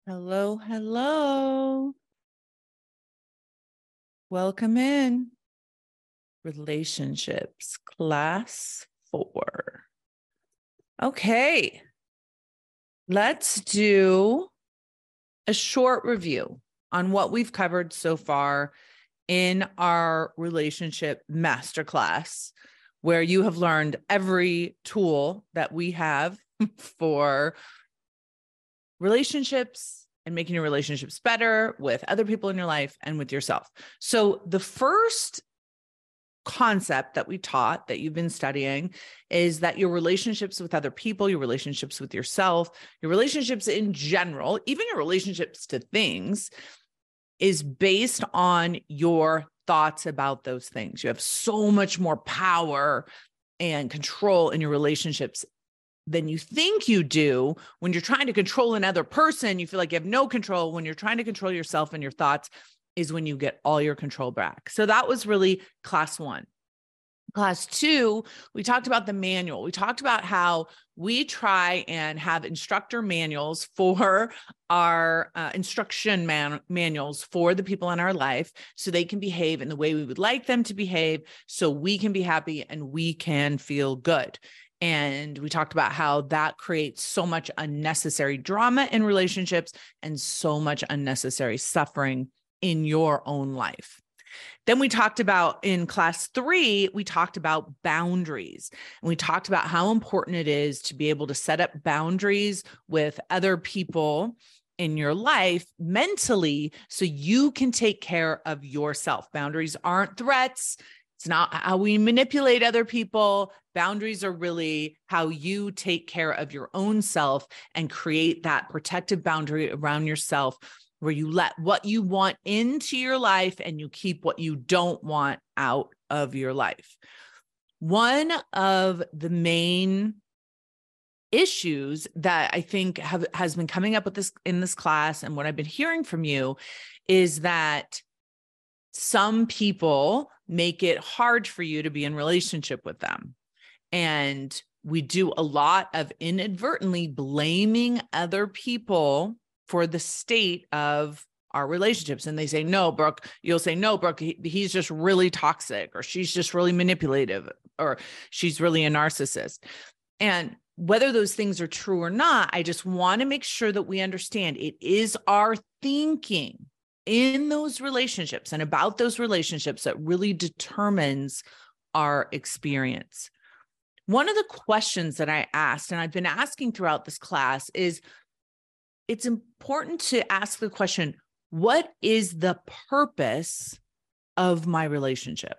Hello, hello. Welcome in. Relationships, class 4. Okay, let's do a short review on what we've covered so far in our relationship masterclass, where you have learned every tool that we have for relationships and making your relationships better with other people in your life and with yourself. So the first concept that we taught that you've been studying is that your relationships with other people, your relationships with yourself, your relationships in general, even your relationships to things, is based on your thoughts about those things. You have so much more power and control in your relationships than you think you do. When you're trying to control another person, you feel like you have no control. When you're trying to control yourself and your thoughts is when you get all your control back. So that was really class 1. Class 2, we talked about the manual. We talked about how we try and have instructor manuals for our instruction manuals for the people in our life so they can behave in the way we would like them to behave so we can be happy and we can feel good. And we talked about how that creates so much unnecessary drama in relationships and so much unnecessary suffering in your own life. Then we talked about in class 3, we talked about boundaries. And we talked about how important it is to be able to set up boundaries with other people in your life mentally so you can take care of yourself. Boundaries aren't threats. It's not how we manipulate other people. Boundaries are really how you take care of your own self and create that protective boundary around yourself where you let what you want into your life and you keep what you don't want out of your life. One of the main issues that I think has been coming up with this in this class and what I've been hearing from you is that some people make it hard for you to be in relationship with them. And we do a lot of inadvertently blaming other people for the state of our relationships. And they say, no, Brooke, you'll say, no, Brooke, he's just really toxic, or she's just really manipulative, or she's really a narcissist. And whether those things are true or not, I just want to make sure that we understand it is our thinking in those relationships and about those relationships that really determines our experience. One of the questions that I asked, and I've been asking throughout this class, is it's important to ask the question, what is the purpose of my relationship?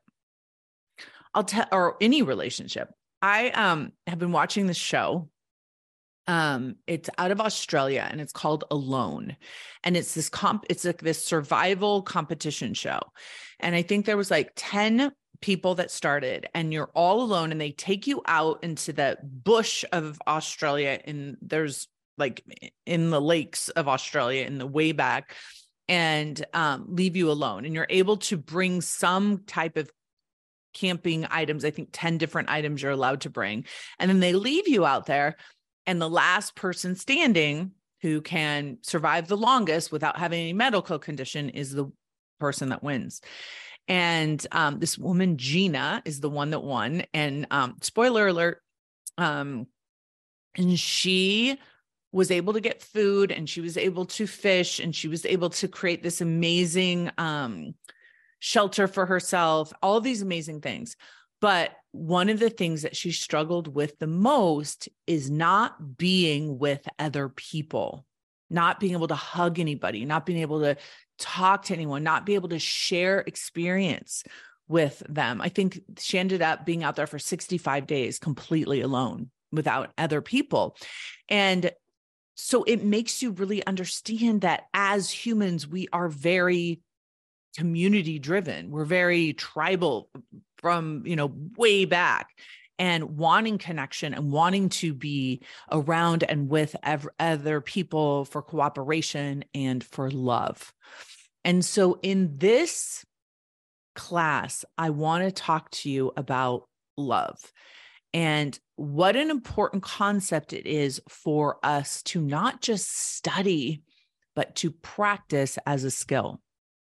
Or any relationship. I have been watching this show. It's out of Australia and it's called Alone. And it's this it's like this survival competition show. And I think there was like 10 people that started and you're all alone and they take you out into the bush of Australia and there's like in the lakes of Australia in the way back and leave you alone. And you're able to bring some type of camping items. I think 10 different items you're allowed to bring. And then they leave you out there. And the last person standing who can survive the longest without having any medical condition is the person that wins. And this woman, Gina, is the one that won. And spoiler alert, and she was able to get food and she was able to fish and she was able to create this amazing shelter for herself, all these amazing things. But one of the things that she struggled with the most is not being with other people, not being able to hug anybody, not being able to talk to anyone, not be able to share experience with them. I think she ended up being out there for 65 days completely alone without other people. And so it makes you really understand that as humans, we are very community driven. We're very tribal from, way back, and wanting connection and wanting to be around and with other people for cooperation and for love. And so in this class, I want to talk to you about love and what an important concept it is for us to not just study, but to practice as a skill.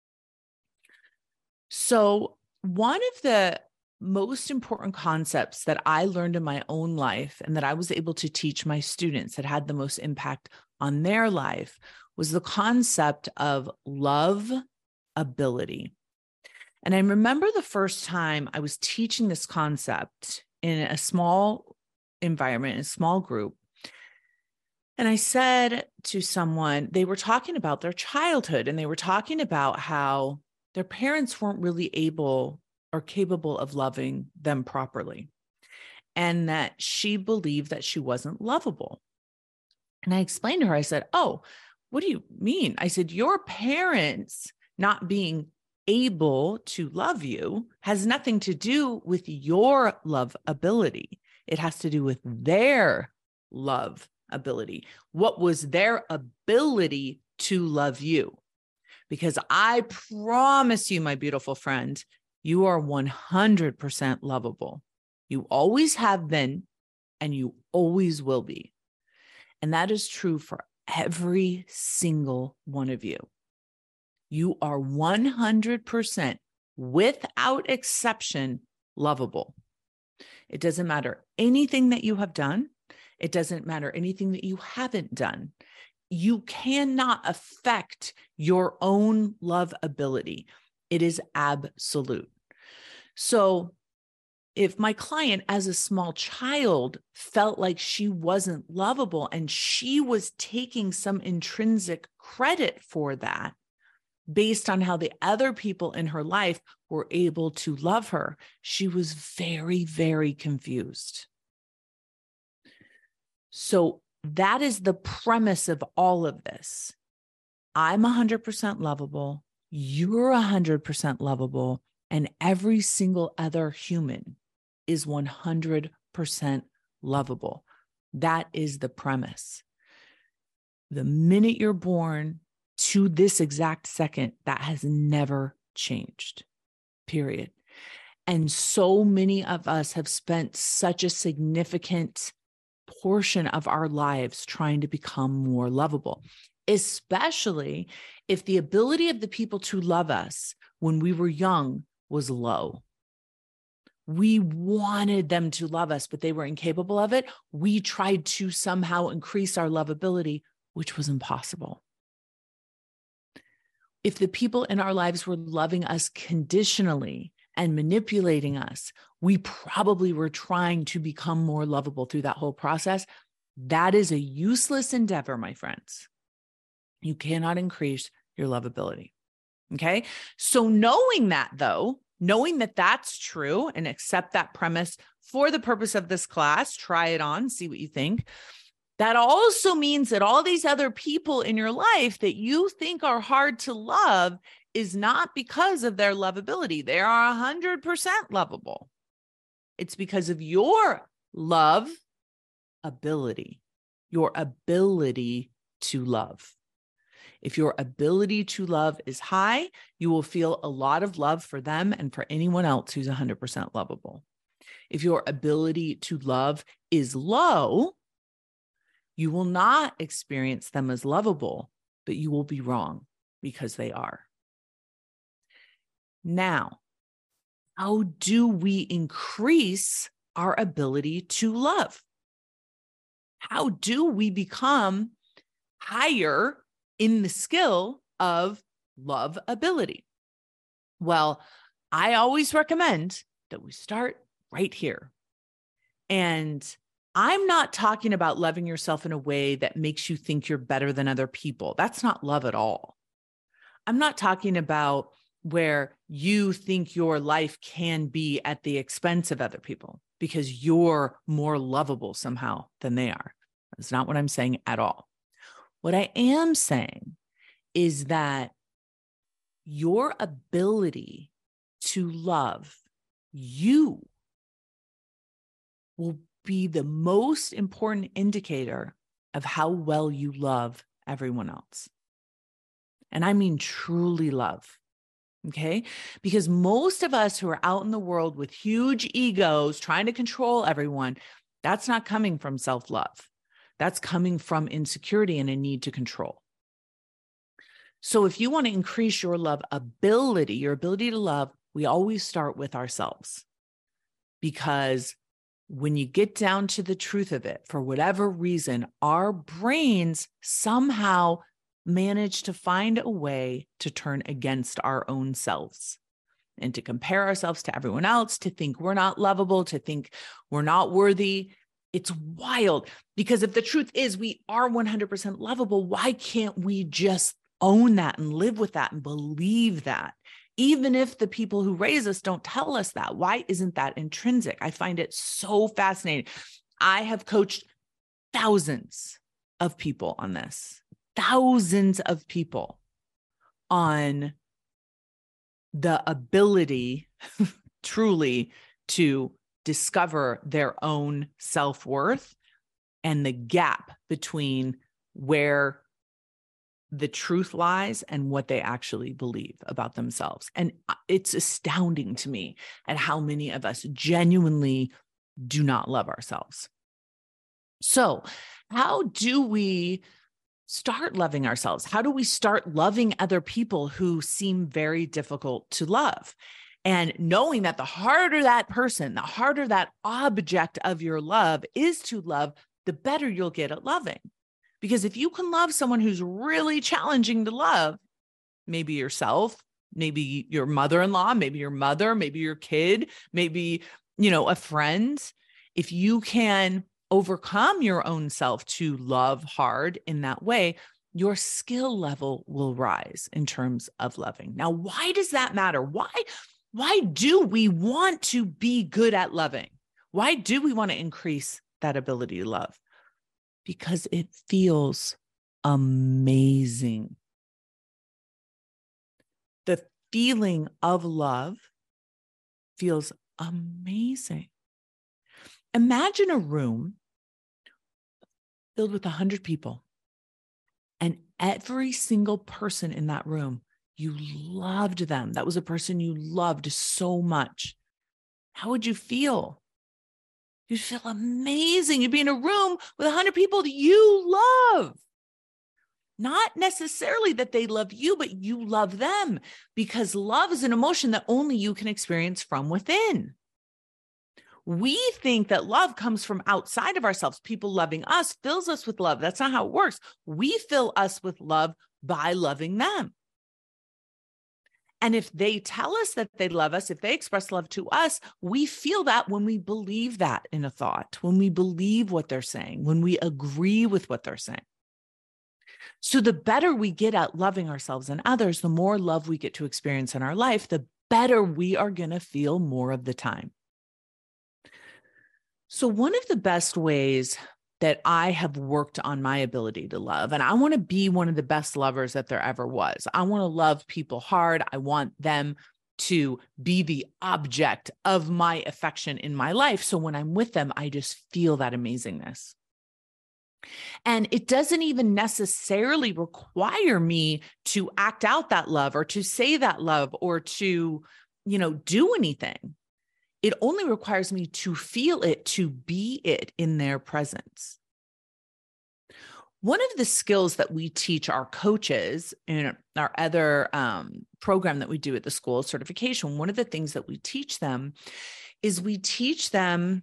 So one of the most important concepts that I learned in my own life and that I was able to teach my students that had the most impact on their life was the concept of love ability. And I remember the first time I was teaching this concept in a small environment, in a small group. And I said to someone, they were talking about their childhood, and they were talking about how their parents weren't really able or capable of loving them properly, and that she believed that she wasn't lovable. And I explained to her, I said, "Oh, what do you mean?" I said, "Your parents not being able to love you has nothing to do with your love ability. It has to do with their love ability. What was their ability to love you? Because I promise you, my beautiful friend, you are 100% lovable. You always have been, and you always will be. And that is true for every single one of you. You are 100%, without exception, lovable. It doesn't matter anything that you have done. It doesn't matter anything that you haven't done. You cannot affect your own love ability. It is absolute. So if my client as a small child felt like she wasn't lovable and she was taking some intrinsic credit for that based on how the other people in her life were able to love her, she was very, very confused. So that is the premise of all of this. I'm 100% lovable. You're 100% lovable. And every single other human is 100% lovable. That is the premise. The minute you're born to this exact second, that has never changed, period. And so many of us have spent such a significant portion of our lives trying to become more lovable, especially if the ability of the people to love us when we were young was low. We wanted them to love us, but they were incapable of it. We tried to somehow increase our lovability, which was impossible. If the people in our lives were loving us conditionally and manipulating us, we probably were trying to become more lovable through that whole process. That is a useless endeavor, my friends. You cannot increase your lovability. Okay. So knowing that though, knowing that that's true and accept that premise for the purpose of this class, try it on, see what you think. That also means that all these other people in your life that you think are hard to love is not because of their lovability. They are 100% lovable. It's because of your love ability, your ability to love. If your ability to love is high, you will feel a lot of love for them and for anyone else who's 100% lovable. If your ability to love is low, you will not experience them as lovable, but you will be wrong because they are. Now, how do we increase our ability to love? How do we become higher in the skill of love ability? Well, I always recommend that we start right here. And I'm not talking about loving yourself in a way that makes you think you're better than other people. That's not love at all. I'm not talking about where you think your life can be at the expense of other people because you're more lovable somehow than they are. That's not what I'm saying at all. What I am saying is that your ability to love you will be the most important indicator of how well you love everyone else. And I mean truly love, okay? Because most of us who are out in the world with huge egos trying to control everyone, that's not coming from self-love. That's coming from insecurity and a need to control. So if you want to increase your love ability, your ability to love, we always start with ourselves. Because when you get down to the truth of it, for whatever reason, our brains somehow manage to find a way to turn against our own selves and to compare ourselves to everyone else, to think we're not lovable, to think we're not worthy. It's wild, because if the truth is we are 100% lovable, why can't we just own that and live with that and believe that? Even if the people who raise us don't tell us that, why isn't that intrinsic? I find it so fascinating. I have coached thousands of people on this, thousands of people on the ability truly to discover their own self-worth and the gap between where the truth lies and what they actually believe about themselves. And it's astounding to me at how many of us genuinely do not love ourselves. So, how do we start loving ourselves? How do we start loving other people who seem very difficult to love? And knowing that the harder that person, the harder that object of your love is to love, the better you'll get at loving. Because if you can love someone who's really challenging to love, maybe yourself, maybe your mother-in-law, maybe your mother, maybe your kid, maybe, a friend, if you can overcome your own self to love hard in that way, your skill level will rise in terms of loving. Now, why does that matter? Why do we want to be good at loving? Why do we want to increase that ability to love? Because it feels amazing. The feeling of love feels amazing. Imagine a room filled with 100 people, and every single person in that room, you loved them. That was a person you loved so much. How would you feel? You'd feel amazing. You'd be in a room with 100 people that you love. Not necessarily that they love you, but you love them, because love is an emotion that only you can experience from within. We think that love comes from outside of ourselves. People loving us fills us with love. That's not how it works. We fill us with love by loving them. And if they tell us that they love us, if they express love to us, we feel that when we believe that in a thought, when we believe what they're saying, when we agree with what they're saying. So the better we get at loving ourselves and others, the more love we get to experience in our life, the better we are going to feel more of the time. So one of the best ways that I have worked on my ability to love, and I want to be one of the best lovers that there ever was. I want to love people hard. I want them to be the object of my affection in my life. So when I'm with them, I just feel that amazingness. And it doesn't even necessarily require me to act out that love or to say that love or to, do anything. It only requires me to feel it, to be it in their presence. One of the skills that we teach our coaches in our other program that we do at the school, certification, one of the things that we teach them is we teach them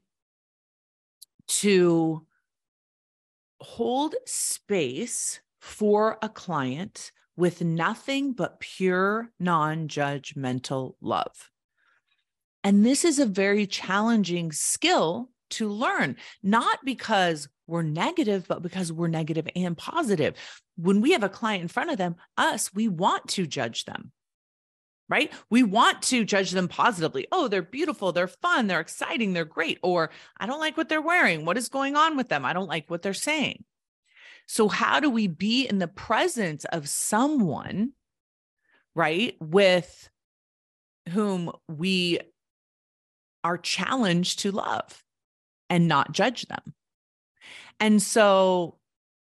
to hold space for a client with nothing but pure, non-judgmental love. And this is a very challenging skill to learn, not because we're negative, but because we're negative and positive. When we have a client in front of we want to judge them, right? We want to judge them positively. Oh, they're beautiful. They're fun. They're exciting. They're great. Or I don't like what they're wearing. What is going on with them? I don't like what they're saying. So how do we be in the presence of someone, right, with whom we are challenged to love and not judge them? And so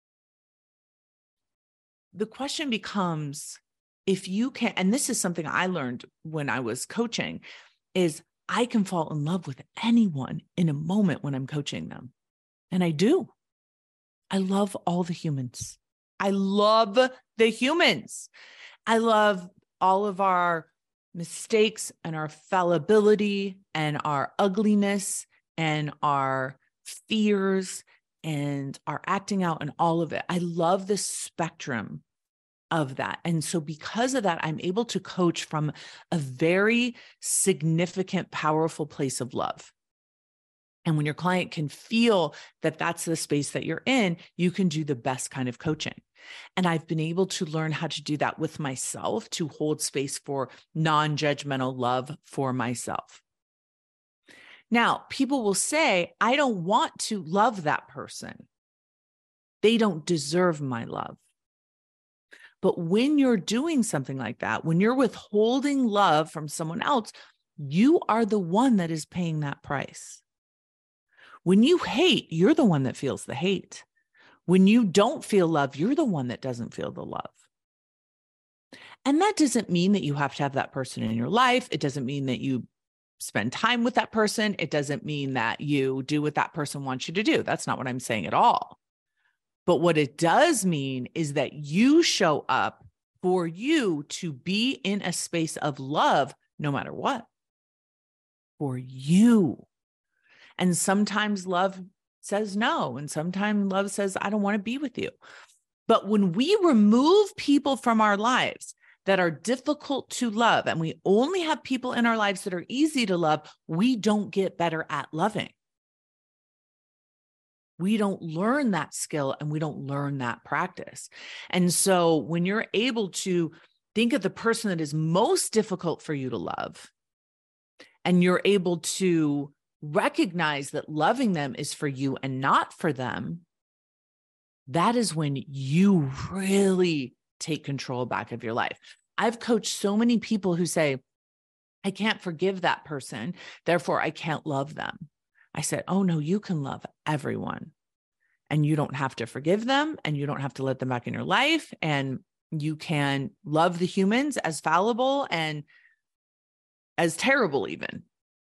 the question becomes, if you can, and this is something I learned when I was coaching, is I can fall in love with anyone in a moment when I'm coaching them. And I do. I love all the humans. I love the humans. I love all of our mistakes and our fallibility and our ugliness and our fears and our acting out and all of it. I love the spectrum of that. And so because of that, I'm able to coach from a very significant, powerful place of love. And when your client can feel that that's the space that you're in, you can do the best kind of coaching. And I've been able to learn how to do that with myself, to hold space for non-judgmental love for myself. Now, people will say, I don't want to love that person. They don't deserve my love. But when you're doing something like that, when you're withholding love from someone else, you are the one that is paying that price. When you hate, you're the one that feels the hate. When you don't feel love, you're the one that doesn't feel the love. And that doesn't mean that you have to have that person in your life. It doesn't mean that you spend time with that person. It doesn't mean that you do what that person wants you to do. That's not what I'm saying at all. But what it does mean is that you show up for you to be in a space of love, no matter what, for you. And sometimes love says no. And sometimes love says, I don't want to be with you. But when we remove people from our lives that are difficult to love, and we only have people in our lives that are easy to love, we don't get better at loving. We don't learn that skill and we don't learn that practice. And so when you're able to think of the person that is most difficult for you to love, and you're able to recognize that loving them is for you and not for them, that is when you really take control back of your life. I've coached so many people who say, I can't forgive that person, therefore I can't love them. I said, oh no, you can love everyone and you don't have to forgive them and you don't have to let them back in your life. And you can love the humans as fallible and as terrible even.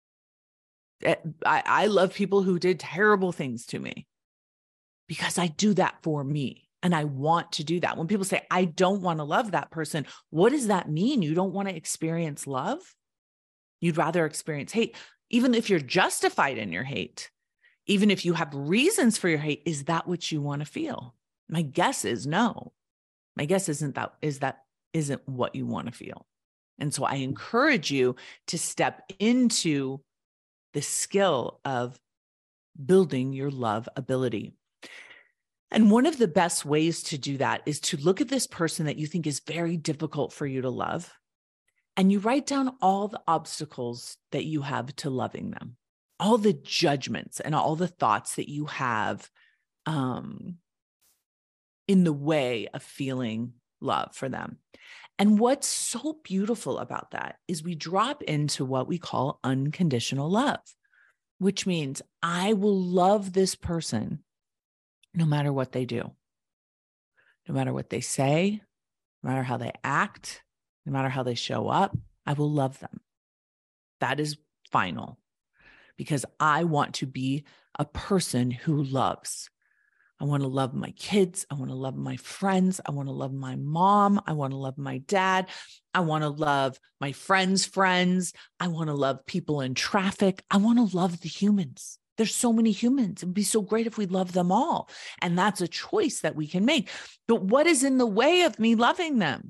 I love people who did terrible things to me because I do that for me. And I want to do that. When people say, I don't want to love that person, what does that mean? You don't want to experience love? You'd rather experience hate. Even if you're justified in your hate, even if you have reasons for your hate, is that what you want to feel? My guess is no. My guess isn't what you want to feel. And so I encourage you to step into the skill of building your love ability. And one of the best ways to do that is to look at this person that you think is very difficult for you to love, and you write down all the obstacles that you have to loving them, all the judgments and all the thoughts that you have in the way of feeling love for them. And what's so beautiful about that is we drop into what we call unconditional love, which means I will love this person no matter what they do, no matter what they say, no matter how they act, no matter how they show up, I will love them. That is final because I want to be a person who loves. I want to love my kids. I want to love my friends. I want to love my mom. I want to love my dad. I want to love my friends' friends. I want to love people in traffic. I want to love the humans. There's so many humans. It'd be so great if we love them all. And that's a choice that we can make. But what is in the way of me loving them?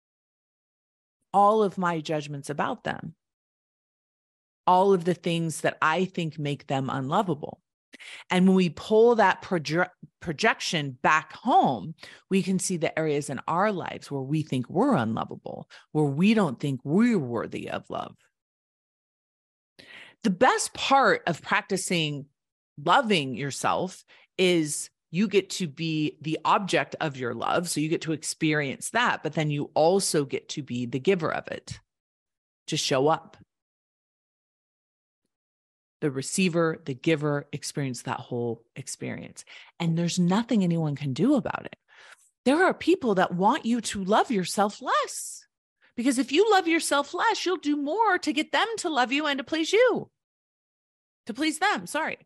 All of my judgments about them. All of the things that I think make them unlovable. And when we pull that projection back home, we can see the areas in our lives where we think we're unlovable, where we don't think we're worthy of love. The best part of practicing loving yourself is you get to be the object of your love. So you get to experience that, but then you also get to be the giver of it, to show up. The receiver, the giver experience that whole experience. And there's nothing anyone can do about it. There are people that want you to love yourself less. Because if you love yourself less, you'll do more to get them to love you and to please you. To please them, sorry.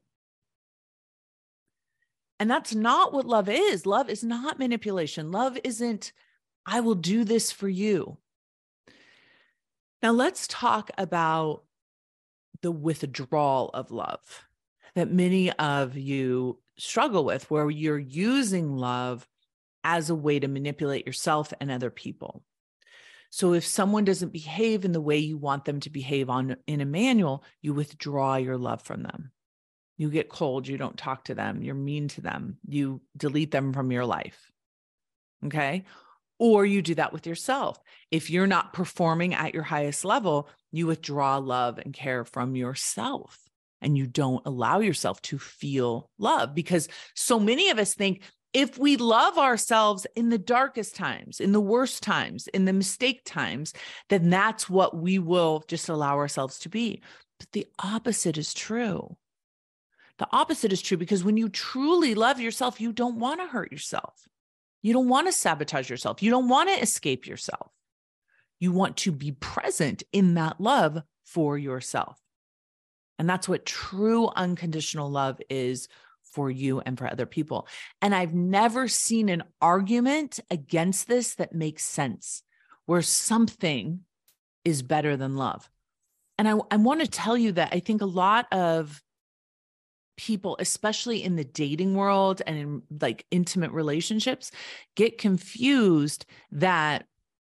And that's not what love is. Love is not manipulation. Love isn't I will do this for you. Now let's talk about the withdrawal of love that many of you struggle with, where you're using love as a way to manipulate yourself and other people. So if someone doesn't behave in the way you want them to behave in a manual, you withdraw your love from them. You get cold, you don't talk to them, you're mean to them, you delete them from your life. Okay? Or you do that with yourself. If you're not performing at your highest level, you withdraw love and care from yourself, and you don't allow yourself to feel love, because so many of us think if we love ourselves in the darkest times, in the worst times, in the mistake times, then that's what we will just allow ourselves to be. But the opposite is true. The opposite is true, because when you truly love yourself, you don't want to hurt yourself. You don't want to sabotage yourself. You don't want to escape yourself. You want to be present in that love for yourself. And that's what true unconditional love is for you and for other people. And I've never seen an argument against this that makes sense, where something is better than love. And I want to tell you that I think a lot of people, especially in the dating world and in like intimate relationships, get confused that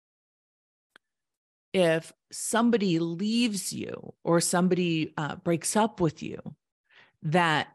if somebody leaves you or somebody breaks up with you, that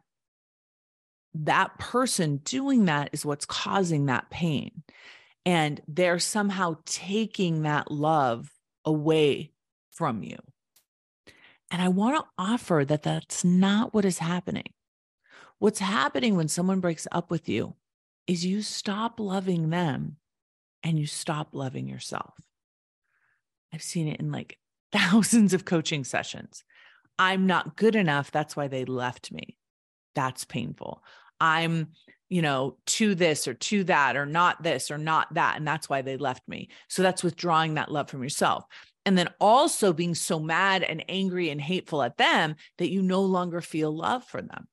person doing that is what's causing that pain. And they're somehow taking that love away from you. And I want to offer that that's not what is happening. What's happening when someone breaks up with you is you stop loving them and you stop loving yourself. I've seen it in like thousands of coaching sessions. I'm not good enough. That's why they left me. That's painful. I'm, to this or to that, or not this or not that. And that's why they left me. So that's withdrawing that love from yourself. And then also being so mad and angry and hateful at them that you no longer feel love for them.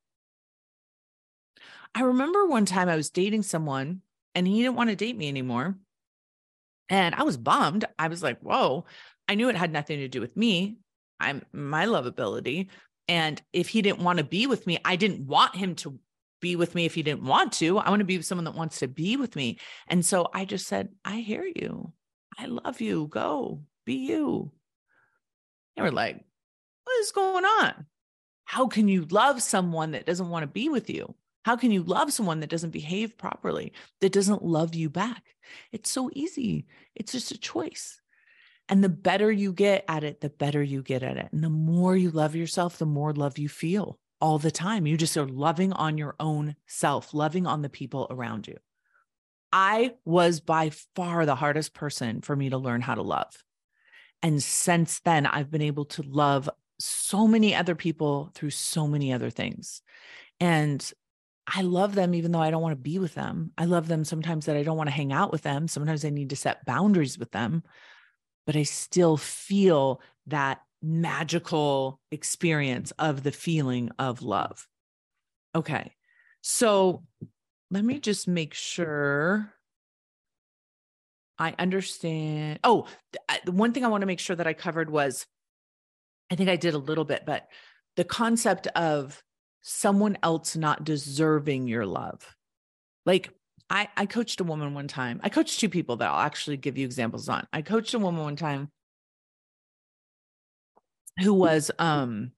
I remember one time I was dating someone and he didn't want to date me anymore. And I was bummed. I was like, whoa, I knew it had nothing to do with me. My lovability. And if he didn't want to be with me, I didn't want him to be with me if he didn't want to. I want to be with someone that wants to be with me. And so I just said, I hear you. I love you. Go be you. They were like, what is going on? How can you love someone that doesn't want to be with you? How can you love someone that doesn't behave properly, that doesn't love you back? It's so easy. It's just a choice. And the better you get at it, the better you get at it. And the more you love yourself, the more love you feel all the time. You just are loving on your own self, loving on the people around you. I was by far the hardest person for me to learn how to love. And since then, I've been able to love so many other people through so many other things. And I love them even though I don't want to be with them. I love them sometimes that I don't want to hang out with them. Sometimes I need to set boundaries with them, but I still feel that magical experience of the feeling of love. Okay. So let me just make sure I understand. Oh, the one thing I want to make sure that I covered was, I think I did a little bit, but the concept of someone else not deserving your love. Like I coached a woman one time. I coached two people that I'll actually give you examples on. I coached a woman one time who was in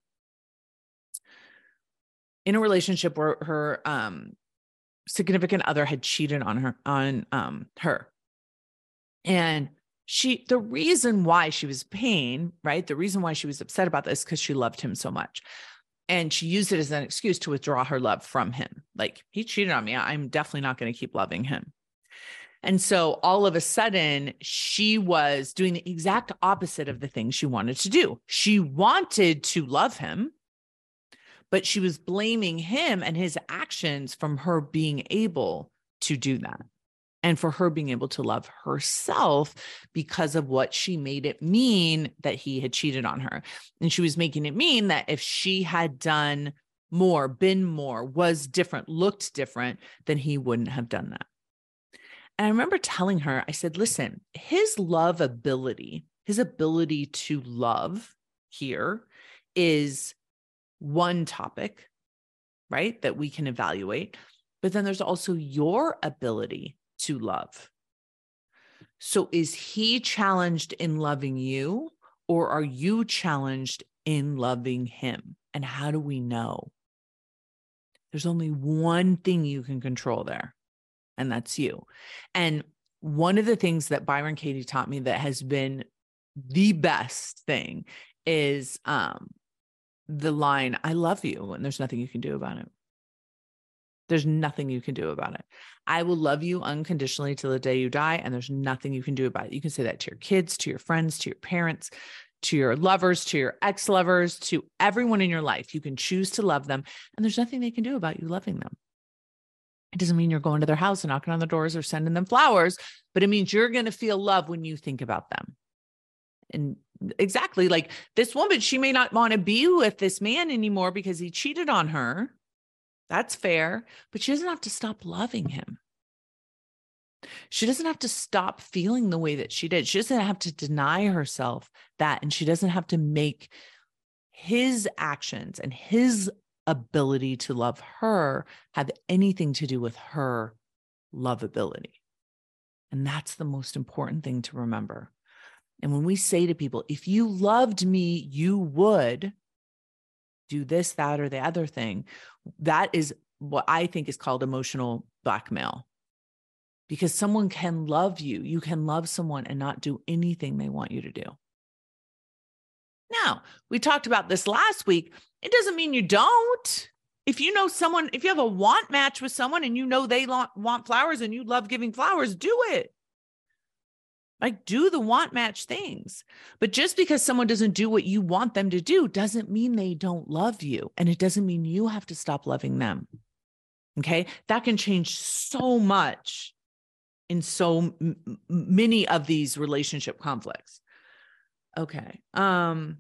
a relationship where her significant other had cheated on her. And the reason why she was in pain, right? The reason why she was upset about this, because she loved him so much. And she used it as an excuse to withdraw her love from him. Like, he cheated on me. I'm definitely not going to keep loving him. And so all of a sudden, she was doing the exact opposite of the thing she wanted to do. She wanted to love him, but she was blaming him and his actions from her being able to do that. And for her being able to love herself because of what she made it mean that he had cheated on her. And she was making it mean that if she had done more, been more, was different, looked different, then he wouldn't have done that. And I remember telling her, I said, listen, his ability to love here is one topic, right? That we can evaluate. But then there's also your ability to love. So is he challenged in loving you, or are you challenged in loving him? And how do we know? There's only one thing you can control there, and that's you. And one of the things that Byron Katie taught me that has been the best thing is the line, I love you, and there's nothing you can do about it. There's nothing you can do about it. I will love you unconditionally till the day you die, and there's nothing you can do about it. You can say that to your kids, to your friends, to your parents, to your lovers, to your ex-lovers, to everyone in your life. You can choose to love them, and there's nothing they can do about you loving them. It doesn't mean you're going to their house and knocking on the doors or sending them flowers, but it means you're going to feel love when you think about them. And exactly like this woman, she may not want to be with this man anymore because he cheated on her. That's fair, but she doesn't have to stop loving him. She doesn't have to stop feeling the way that she did. She doesn't have to deny herself that, and she doesn't have to make his actions and his ability to love her have anything to do with her lovability. And that's the most important thing to remember. And when we say to people, if you loved me, you would do this, that, or the other thing, that is what I think is called emotional blackmail. Because someone can love you. You can love someone and not do anything they want you to do. Now, we talked about this last week. It doesn't mean you don't. If you know someone, if you have a want match with someone and you know they want flowers and you love giving flowers, do it. Like, do the want match things. But just because someone doesn't do what you want them to do doesn't mean they don't love you. And it doesn't mean you have to stop loving them. Okay? That can change so much in so many of these relationship conflicts. Okay. I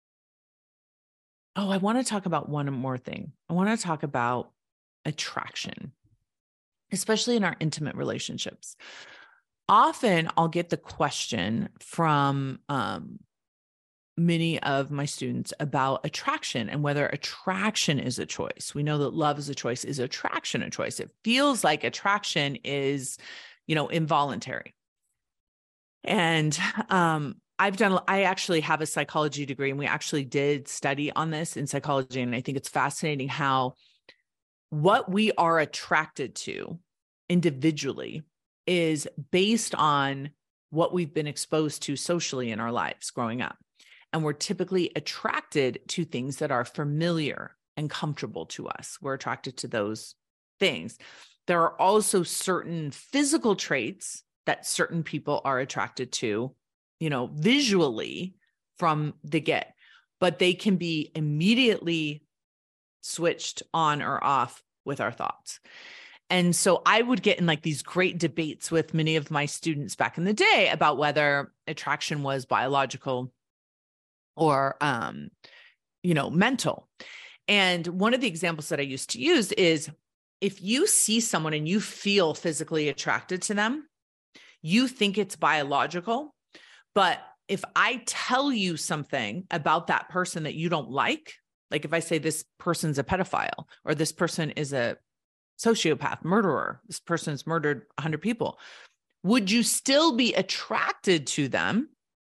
want to talk about one more thing. I want to talk about attraction, especially in our intimate relationships. Often I'll get the question from many of my students about attraction and whether attraction is a choice. We know that love is a choice. Is attraction a choice? It feels like attraction is, involuntary. And I actually have a psychology degree, and we actually did study on this in psychology. And I think it's fascinating how what we are attracted to individually is based on what we've been exposed to socially in our lives growing up. And we're typically attracted to things that are familiar and comfortable to us. We're attracted to those things. There are also certain physical traits that certain people are attracted to, visually from the get, but they can be immediately switched on or off with our thoughts. And so I would get in like these great debates with many of my students back in the day about whether attraction was biological or, mental. And one of the examples that I used to use is if you see someone and you feel physically attracted to them, you think it's biological. But if I tell you something about that person that you don't like if I say this person's a pedophile or this person is a sociopath, murderer, this person's murdered 100 people, would you still be attracted to them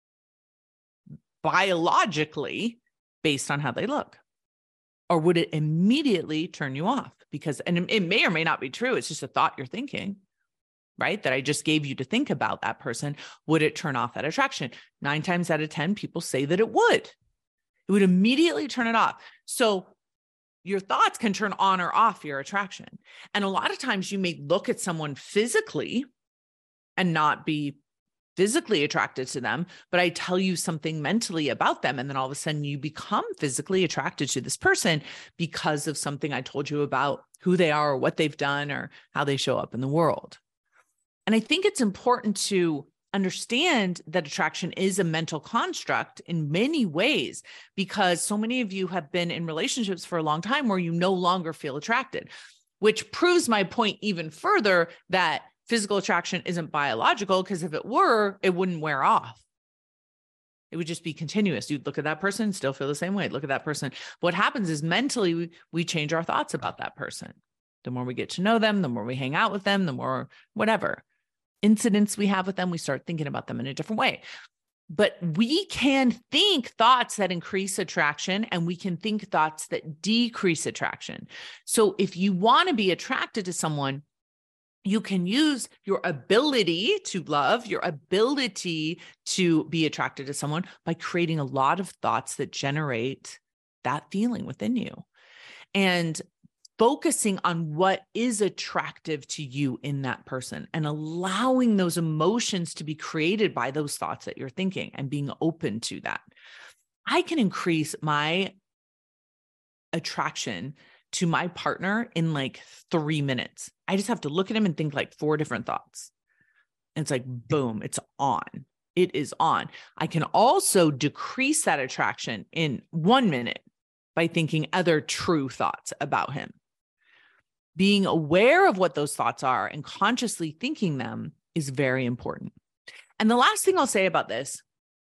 biologically based on how they look? Or would it immediately turn you off? And it may or may not be true. It's just a thought you're thinking, right? That I just gave you to think about that person. Would it turn off that attraction? 9 times out of 10, people say that it would. It would immediately turn it off. So your thoughts can turn on or off your attraction. And a lot of times you may look at someone physically and not be physically attracted to them, but I tell you something mentally about them. And then all of a sudden you become physically attracted to this person because of something I told you about who they are or what they've done or how they show up in the world. And I think it's important to understand that attraction is a mental construct in many ways, because so many of you have been in relationships for a long time where you no longer feel attracted, which proves my point even further that physical attraction isn't biological, because if it were, it wouldn't wear off. It would just be continuous. You'd look at that person, still feel the same way. Look at that person. What happens is mentally we change our thoughts about that person. The more we get to know them, the more we hang out with them, the more whatever incidents we have with them, we start thinking about them in a different way. But we can think thoughts that increase attraction, and we can think thoughts that decrease attraction. So if you want to be attracted to someone, you can use your ability to love, your ability to be attracted to someone by creating a lot of thoughts that generate that feeling within you, and focusing on what is attractive to you in that person, and allowing those emotions to be created by those thoughts that you're thinking, and being open to that. I can increase my attraction to my partner in like 3 minutes. I just have to look at him and think like 4 different thoughts. And it's like, boom, it's on. It is on. I can also decrease that attraction in 1 minute by thinking other true thoughts about him. Being aware of what those thoughts are and consciously thinking them is very important. And the last thing I'll say about this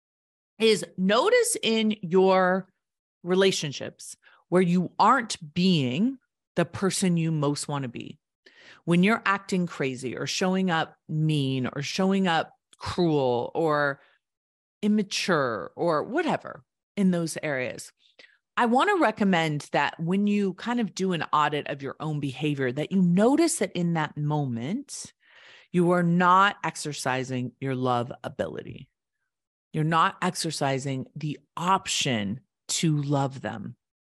is notice in your relationships where you aren't being the person you most want to be. When you're acting crazy or showing up mean or showing up cruel or immature or whatever in those areas, I want to recommend that when you kind of do an audit of your own behavior, that you notice that in that moment, you are not exercising your love ability. You're not exercising the option to love them.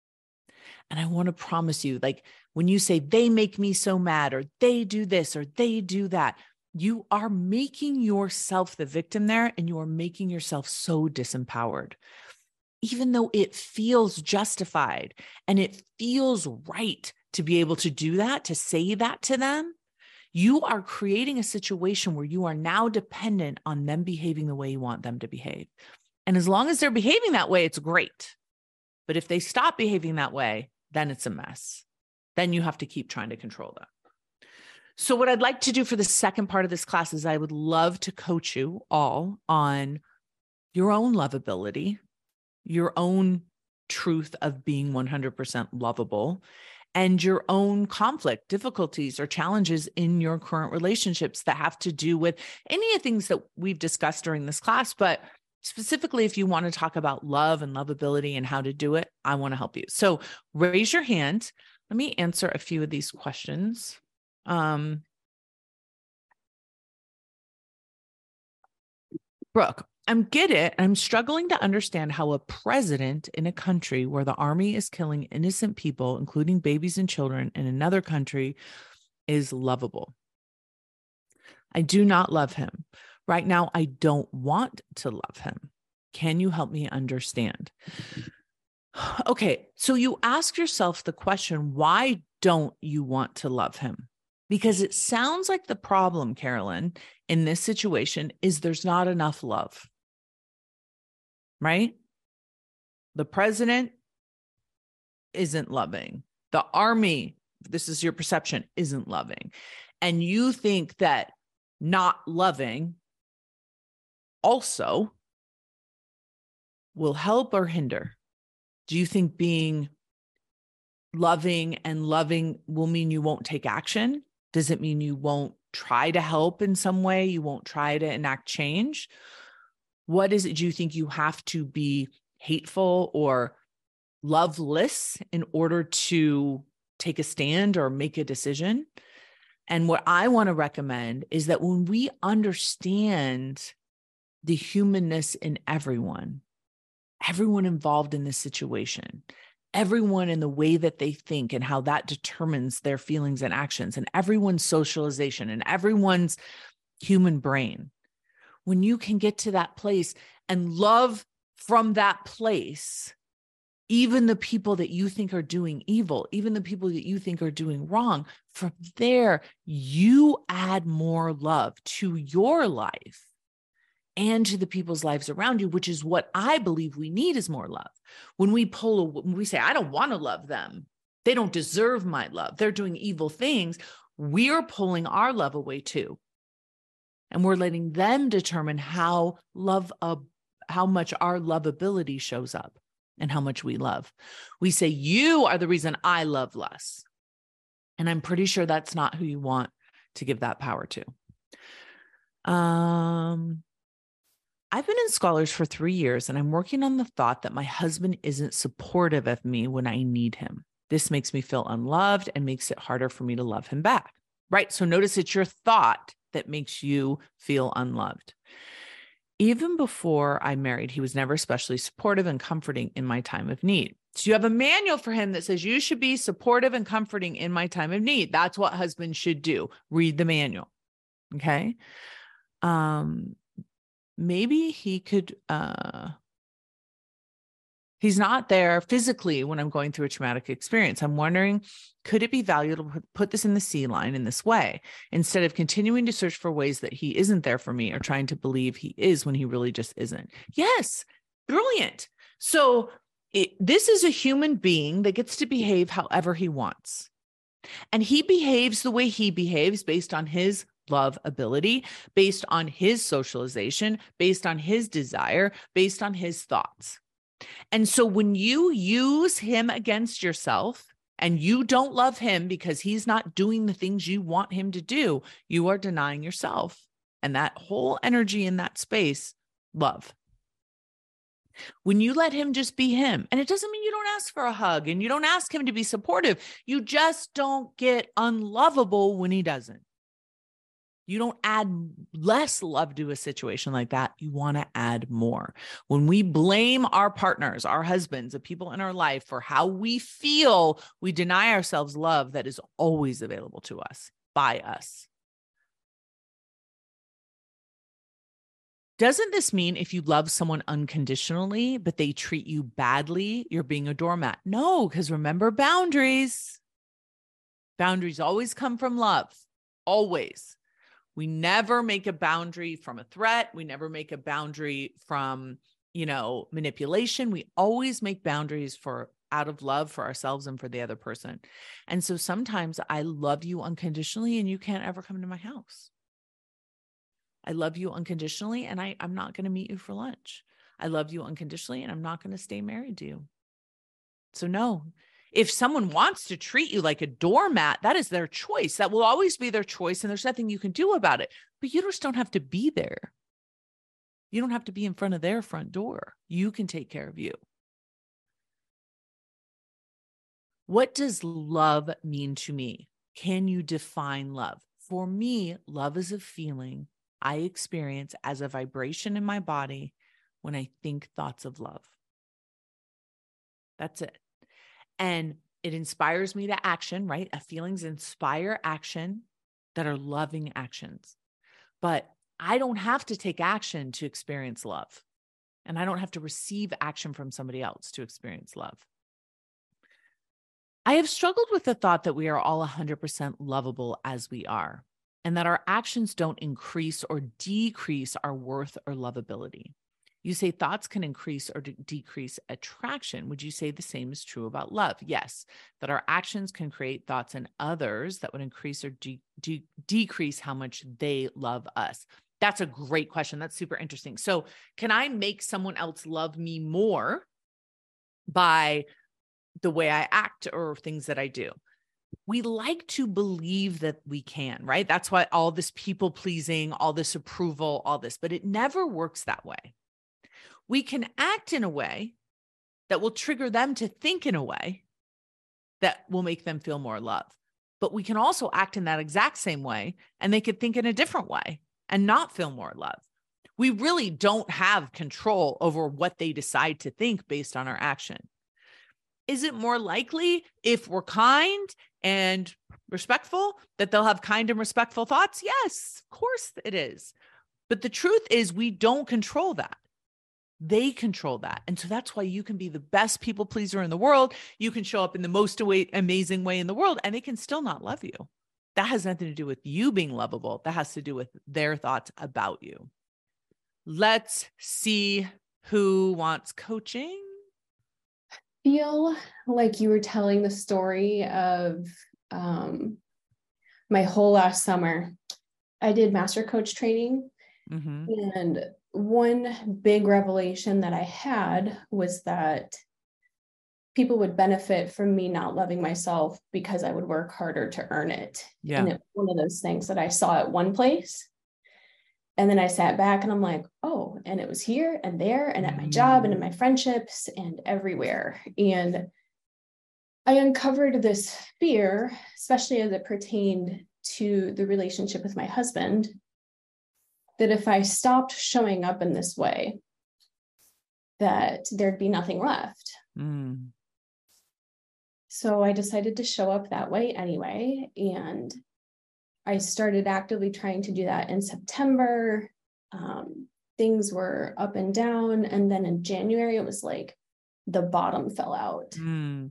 And I want to promise you, like when you say they make me so mad, or they do this, or they do that, you are making yourself the victim there, and you are making yourself so disempowered. Even though it feels justified and it feels right to be able to do that, to say that to them, you are creating a situation where you are now dependent on them behaving the way you want them to behave. And as long as they're behaving that way, it's great. But if they stop behaving that way, then it's a mess. Then you have to keep trying to control them. So what I'd like to do for the second part of this class is I would love to coach you all on your own lovability, your own truth of being 100% lovable, and your own conflict, difficulties, or challenges in your current relationships that have to do with any of the things that we've discussed during this class. But specifically, if you want to talk about love and lovability and how to do it, I want to help you. So raise your hand. Let me answer a few of these questions. Brooke, get it. I'm struggling to understand how a president in a country where the army is killing innocent people, including babies and children, in another country is lovable. I do not love him. Right now, I don't want to love him. Can you help me understand? Okay, so you ask yourself the question, why don't you want to love him? Because it sounds like the problem, Carolyn, in this situation is there's not enough love, right? The president isn't loving. The army, this is your perception, isn't loving. And you think that not loving also will help or hinder? Do you think being loving and loving will mean you won't take action? Does it mean you won't try to help in some way? You won't try to enact change? What is it? Do you think you have to be hateful or loveless in order to take a stand or make a decision? And what I want to recommend is that when we understand the humanness in everyone involved in this situation, everyone in the way that they think and how that determines their feelings and actions, and everyone's socialization and everyone's human brain, when you can get to that place and love from that place, even the people that you think are doing evil, even the people that you think are doing wrong, from there, you add more love to your life and to the people's lives around you, which is what I believe we need is more love. When we say, I don't want to love them, they don't deserve my love, they're doing evil things, we're pulling our love away too. And we're letting them determine how much our lovability shows up and how much we love. We say, you are the reason I love less. And I'm pretty sure that's not who you want to give that power to. I've been in Scholars for 3 years, and I'm working on the thought that my husband isn't supportive of me when I need him. This makes me feel unloved and makes it harder for me to love him back. Right? So notice it's your thought that makes you feel unloved. Even before I married, he was never especially supportive and comforting in my time of need. So you have a manual for him that says you should be supportive and comforting in my time of need. That's what husbands should do. Read the manual. Okay. Maybe he could, he's not there physically when I'm going through a traumatic experience. I'm wondering, could it be valuable to put this in the C line in this way, instead of continuing to search for ways that he isn't there for me or trying to believe he is when he really just isn't? Yes. Brilliant. So this is a human being that gets to behave however he wants. And he behaves the way he behaves based on his love ability, based on his socialization, based on his desire, based on his thoughts. And so when you use him against yourself and you don't love him because he's not doing the things you want him to do, you are denying yourself and that whole energy in that space, love. When you let him just be him, and it doesn't mean you don't ask for a hug and you don't ask him to be supportive. You just don't get unlovable when he doesn't. You don't add less love to a situation like that. You want to add more. When we blame our partners, our husbands, the people in our life for how we feel, we deny ourselves love that is always available to us by us. Doesn't this mean if you love someone unconditionally, but they treat you badly, you're being a doormat? No, because remember boundaries. Boundaries always come from love. Always. We never make a boundary from a threat. We never make a boundary from, manipulation. We always make boundaries out of love for ourselves and for the other person. And so sometimes I love you unconditionally and you can't ever come to my house. I love you unconditionally and I'm not going to meet you for lunch. I love you unconditionally and I'm not going to stay married to you. So no. If someone wants to treat you like a doormat, that is their choice. That will always be their choice. And there's nothing you can do about it. But you just don't have to be there. You don't have to be in front of their front door. You can take care of you. What does love mean to me? Can you define love? For me, love is a feeling I experience as a vibration in my body when I think thoughts of love. That's it. And it inspires me to action, right? Feelings inspire action that are loving actions. But I don't have to take action to experience love. And I don't have to receive action from somebody else to experience love. I have struggled with the thought that we are all 100% lovable as we are, and that our actions don't increase or decrease our worth or lovability. You say thoughts can increase or decrease attraction. Would you say the same is true about love? Yes, that our actions can create thoughts in others that would increase or decrease how much they love us. That's a great question. That's super interesting. So can I make someone else love me more by the way I act or things that I do? We like to believe that we can, right? That's why all this people pleasing, all this approval, all this, but it never works that way. We can act in a way that will trigger them to think in a way that will make them feel more love. But we can also act in that exact same way and they could think in a different way and not feel more love. We really don't have control over what they decide to think based on our action. Is it more likely if we're kind and respectful that they'll have kind and respectful thoughts? Yes, of course it is. But the truth is we don't control that. They control that. And so that's why you can be the best people pleaser in the world. You can show up in the most amazing way in the world, and they can still not love you. That has nothing to do with you being lovable. That has to do with their thoughts about you. Let's see who wants coaching. Feel like you were telling the story of my whole last summer. I did master coach training. Mm-hmm. And one big revelation that I had was that people would benefit from me not loving myself because I would work harder to earn it. Yeah. And it's one of those things that I saw at one place. And then I sat back and I'm like, oh, and it was here and there and at my job and in my friendships and everywhere. And I uncovered this fear, especially as it pertained to the relationship with my husband, that if I stopped showing up in this way, that there'd be nothing left. Mm. So I decided to show up that way anyway. And I started actively trying to do that in September. Things were up and down. And then in January, it was like the bottom fell out. Mm.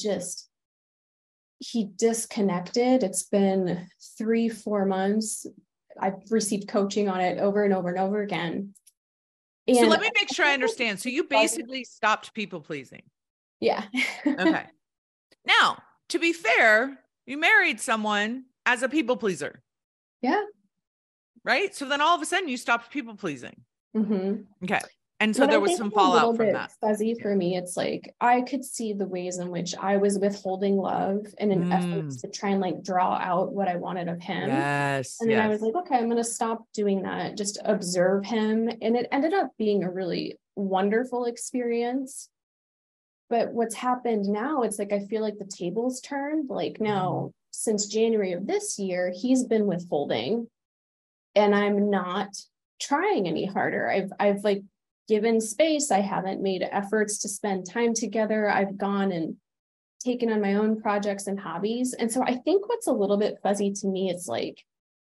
He disconnected. It's been 3-4 months. I've received coaching on it over and over and over again. And so let me make sure I understand. So you basically stopped people pleasing. Yeah. Okay. Now, to be fair, you married someone as a people pleaser. Yeah. Right? So then all of a sudden you stopped people pleasing. Mm-hmm. Okay. And so there was some fallout from that. Fuzzy for me. It's like, I could see the ways in which I was withholding love in an effort to try and like draw out what I wanted of him. Yes. And then I was like, okay, I'm going to stop doing that. Just observe him. And it ended up being a really wonderful experience. But what's happened now, it's like, I feel like the tables turned. Like now, since January of this year, he's been withholding and I'm not trying any harder. I've like given space. I haven't made efforts to spend time together. I've gone and taken on my own projects and hobbies. And so I think what's a little bit fuzzy to me, it's like,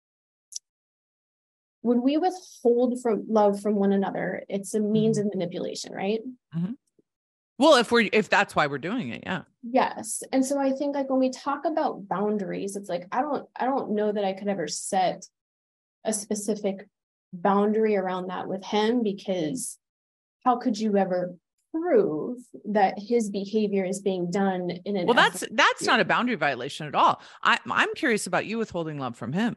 when we withhold from love from one another, it's a means of manipulation, right? Mm-hmm. Well, if that's why we're doing it, yeah. Yes. And so I think like when we talk about boundaries, it's like, I don't know that I could ever set a specific boundary around that with him, because how could you ever prove that his behavior is being done in an that's not a boundary violation at all. I'm curious about you withholding love from him.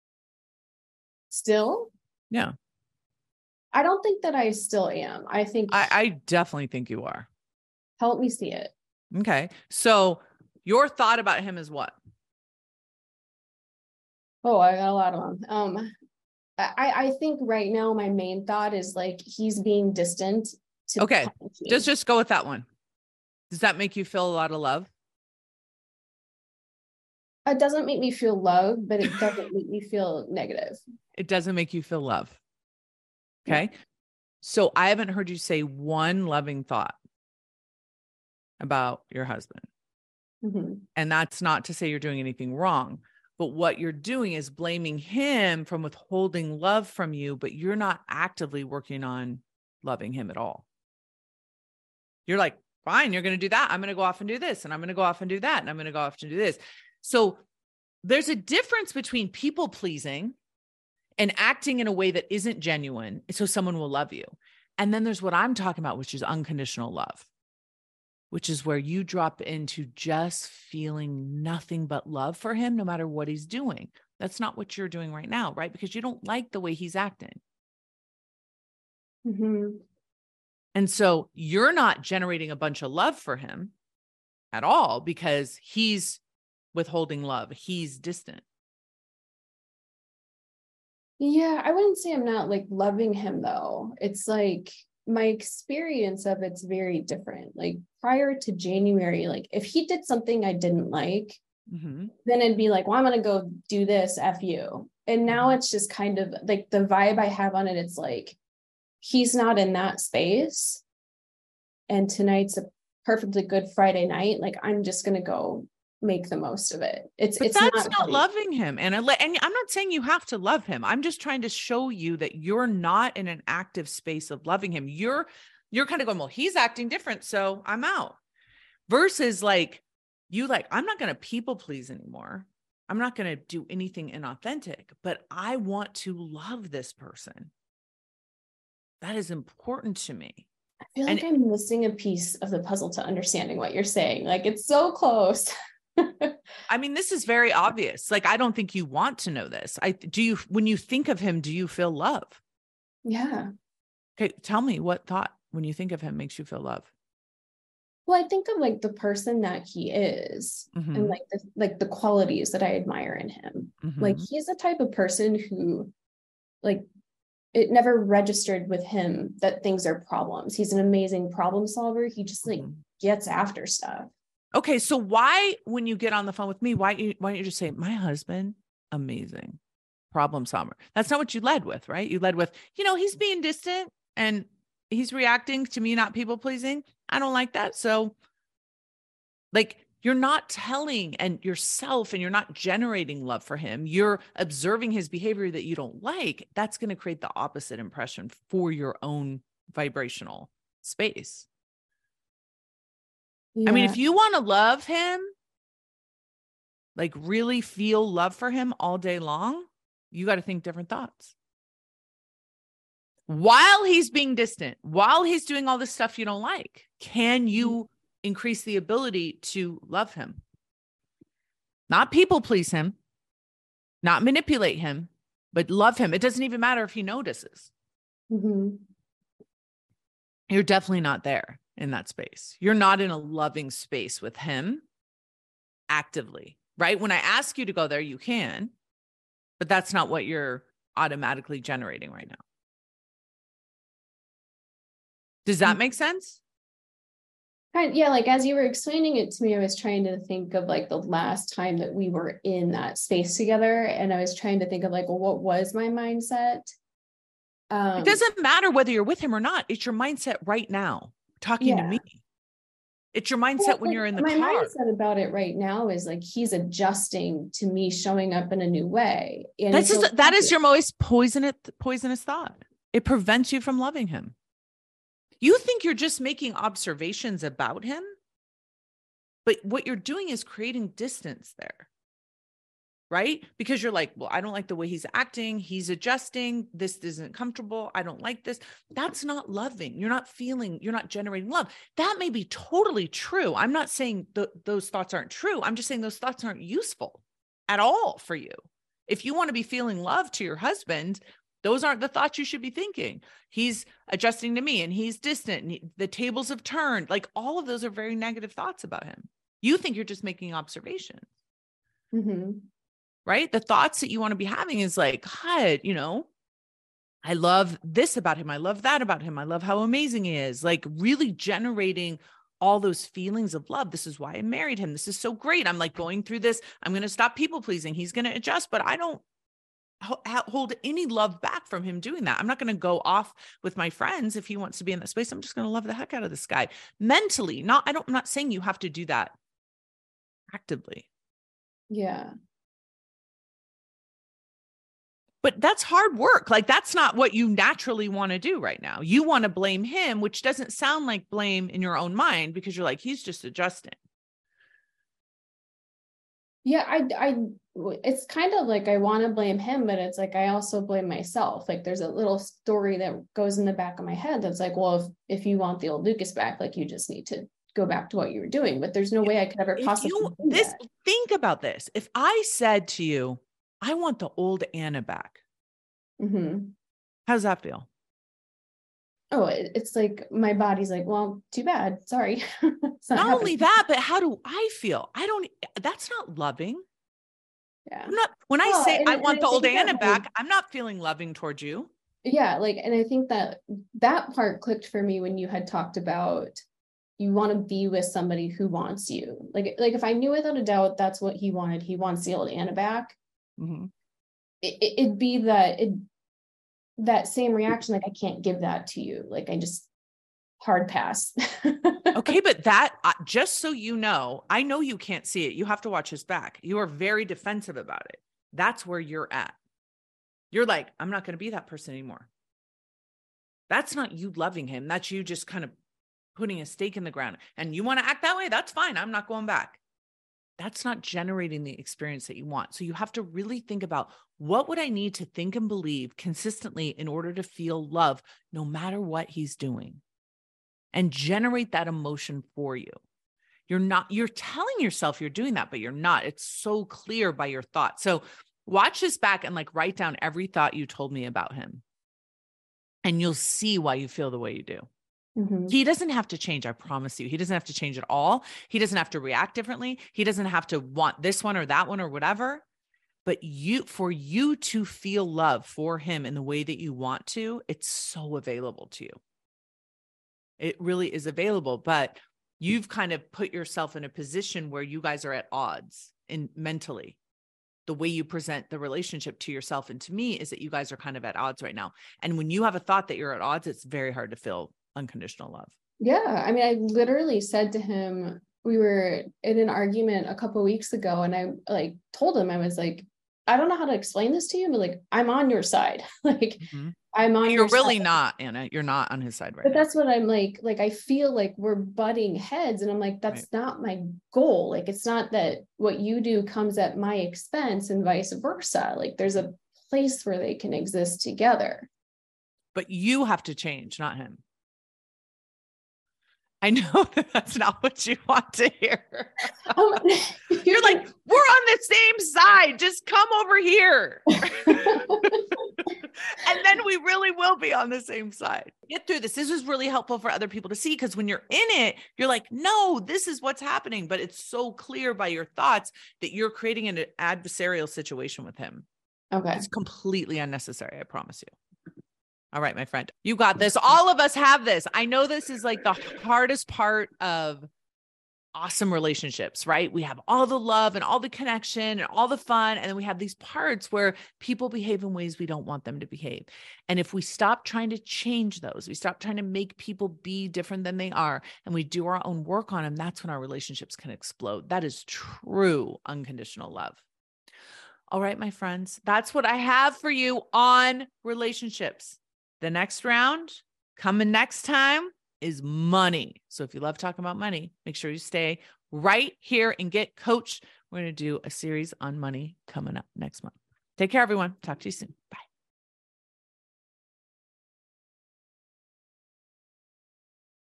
Still? Yeah. I don't think that I still am. I think I definitely think you are. Help me see it. Okay. So your thought about him is what? Oh, I got a lot of them. I think right now my main thought is like he's being distant. Okay. Just go with that one. Does that make you feel a lot of love? It doesn't make me feel love, but it doesn't make me feel negative. It doesn't make you feel love. Okay. Yeah. So I haven't heard you say one loving thought about your husband. Mm-hmm. And that's not to say you're doing anything wrong, but what you're doing is blaming him from withholding love from you, but you're not actively working on loving him at all. You're like, fine, you're going to do that. I'm going to go off and do this. And I'm going to go off and do that. And I'm going to go off and do this. So there's a difference between people pleasing and acting in a way that isn't genuine, so someone will love you. And then there's what I'm talking about, which is unconditional love, which is where you drop into just feeling nothing but love for him, no matter what he's doing. That's not what you're doing right now, right? Because you don't like the way he's acting. Mm-hmm. And so you're not generating a bunch of love for him at all because he's withholding love. He's distant. Yeah, I wouldn't say I'm not like loving him though. It's like my experience of it's very different. Like prior to January, like if he did something I didn't like, then it'd be like, well, I'm going to go do this, F you. And now it's just kind of like the vibe I have on it. It's like, he's not in that space. And tonight's a perfectly good Friday night. Like, I'm just going to go make the most of it. It's that's not loving him. And I'm not saying you have to love him. I'm just trying to show you that you're not in an active space of loving him. You're kind of going, well, he's acting different, so I'm out. Versus like, I'm not going to people please anymore. I'm not going to do anything inauthentic, but I want to love this person. That is important to me. I feel like I'm missing a piece of the puzzle to understanding what you're saying. Like, it's so close. I mean, this is very obvious. Like, I don't think you want to know this. When you think of him, do you feel love? Yeah. Okay. Tell me what thought when you think of him makes you feel love. Well, I think of like the person that he is and like the qualities that I admire in him. Like he's the type of person who like it never registered with him that things are problems. He's an amazing problem solver. He just like gets after stuff. Okay. So why, when you get on the phone with me, why don't you just say, my husband, amazing problem solver? That's not what you led with, right? You led with, he's being distant and he's reacting to me, not people pleasing. I don't like that. So like, you're not telling and yourself and you're not generating love for him. You're observing his behavior that you don't like. That's going to create the opposite impression for your own vibrational space. Yeah. I mean, if you want to love him, like really feel love for him all day long, you got to think different thoughts. While he's being distant, while he's doing all this stuff you don't like, can you increase the ability to love him? Not people please him, not manipulate him, but love him. It doesn't even matter if he notices. You're definitely not there in that space. You're not in a loving space with him actively, right? When I ask you to go there, you can, but that's not what you're automatically generating right now. Does that make sense? Yeah, like as you were explaining it to me, I was trying to think of like the last time that we were in that space together. And I was trying to think of like, well, what was my mindset? It doesn't matter whether you're with him or not. It's your mindset right now, talking to me. It's your mindset when you're in the car. My mindset about it right now is like, he's adjusting to me showing up in a new way. And that is your most poisonous thought. It prevents you from loving him. You think you're just making observations about him, but what you're doing is creating distance there, right? Because you're like, well, I don't like the way he's acting. He's adjusting. This isn't comfortable. I don't like this. That's not loving. You're not generating love. That may be totally true. I'm not saying those thoughts aren't true. I'm just saying those thoughts aren't useful at all for you. If you want to be feeling love to your husband, those aren't the thoughts you should be thinking. He's adjusting to me and he's distant and the tables have turned. Like all of those are very negative thoughts about him. You think you're just making observations, right? The thoughts that you want to be having is like, hi, I love this about him. I love that about him. I love how amazing he is. Like really generating all those feelings of love. This is why I married him. This is so great. I'm like going through this. I'm going to stop people pleasing. He's going to adjust, but I don't hold any love back from him doing that. I'm not going to go off with my friends if he wants to be in that space. I'm just going to love the heck out of this guy mentally. I'm not saying you have to do that actively. Yeah. But that's hard work. Like that's not what you naturally want to do right now. You want to blame him, which doesn't sound like blame in your own mind because you're like, he's just adjusting. Yeah, it's kind of like I want to blame him, but it's like I also blame myself. Like there's a little story that goes in the back of my head that's like, well, if you want the old Lucas back, like you just need to go back to what you were doing. But there's no way I could ever possibly do that. Think about this. If I said to you, I want the old Anna back. How does that feel? Oh, it's like my body's like, well, too bad. Sorry. Not only that, but how do I feel? That's not loving. Yeah. When I say I want the old Anna back, I'm not feeling loving towards you. Yeah. Like, and I think that part clicked for me when you had talked about you want to be with somebody who wants you. Like if I knew without a doubt, that's what he wanted. He wants the old Anna back. It'd be that same reaction. Like, I can't give that to you. Like, I just hard pass. Okay. But that, just so you know, I know you can't see it. You have to watch his back. You are very defensive about it. That's where you're at. You're like, I'm not going to be that person anymore. That's not you loving him. That's you just kind of putting a stake in the ground. And you want to act that way? That's fine. I'm not going back. That's not generating the experience that you want. So you have to really think about, what would I need to think and believe consistently in order to feel love no matter what he's doing, and generate that emotion for you. You're telling yourself you're doing that, but you're not. It's so clear by your thoughts. So watch this back and like write down every thought you told me about him. And you'll see why you feel the way you do. Mm-hmm. He doesn't have to change. I promise you. He doesn't have to change at all. He doesn't have to react differently. He doesn't have to want this one or that one or whatever. But for you to feel love for him in the way that you want to, it's so available to you. It really is available, but you've kind of put yourself in a position where you guys are at odds mentally. The way you present the relationship to yourself and to me is that you guys are kind of at odds right now. And when you have a thought that you're at odds, it's very hard to feel unconditional love. Yeah. I mean, I literally said to him, we were in an argument a couple of weeks ago, and I like told him, I was like, I don't know how to explain this to you, but like, I'm on your side. Like, I'm on your You're really side. not, Anna. You're not on his side right But now. that's what I'm like I feel like we're butting heads, and I'm like, that's not my goal. Like, it's not that what you do comes at my expense and vice versa. Like, there's a place where they can exist together. But you have to change, not him. I know that's not what you want to hear. You're like, we're on the same side. Just come over here. And then we really will be on the same side. Get through this. This is really helpful for other people to see, because when you're in it, you're like, no, this is what's happening. But it's so clear by your thoughts that you're creating an adversarial situation with him. Okay. It's completely unnecessary. I promise you. All right, my friend, you got this. All of us have this. I know this is like the hardest part of awesome relationships, right? We have all the love and all the connection and all the fun. And then we have these parts where people behave in ways we don't want them to behave. And if we stop trying to change those, we stop trying to make people be different than they are, and we do our own work on them, that's when our relationships can explode. That is true unconditional love. All right, my friends, that's what I have for you on relationships. The next round coming next time is money. So if you love talking about money, make sure you stay right here and get coached. We're going to do a series on money coming up next month. Take care, everyone. Talk to you soon. Bye.